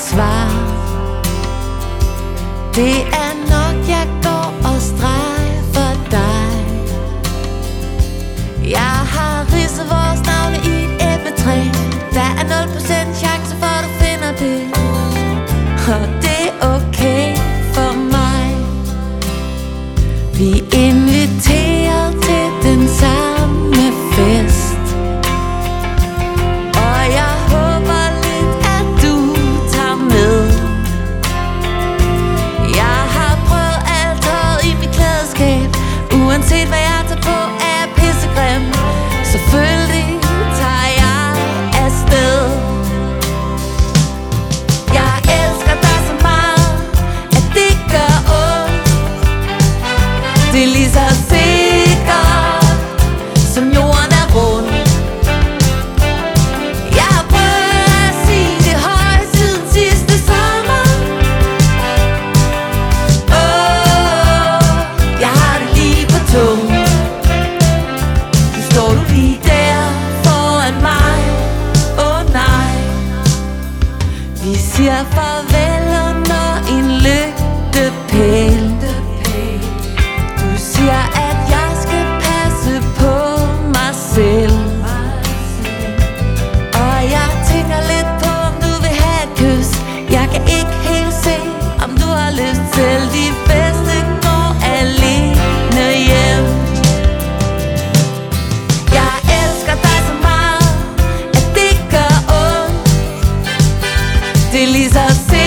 svar. Det er nok, jeg går og streger for dig. Jeg har ridset vores navne i et æbletræ. Der er 0% chance for, at du finder det, og det er okay for mig. Vi inviterer til den samme fest, og jeg håber lidt, at du tager med. Jeg har prøvet alt tøjet i mit klædeskab. Uanset hvad jeg tager på, er jeg pissegrim. Selvfølgelig tager jeg afsted. Jeg elsker dig så meget, at det gør ondt. Det er lige så sikkert, som jorden er rund. Jeg har prøvet at sige det højt siden sidste sommer. Jeg har det lige på tungen. Så står du lige der foran mig. Nej, vi siger farvel under en lygtepæl. Du siger, at jeg skal passe på mig selv, og jeg tænker lidt på, om du vil have et kys. Jeg kan ikke helt se, om du har lyst til. De bedste går alene hjem. Jeg elsker dig så meget, at det gør ondt. Det er lige så sikkert,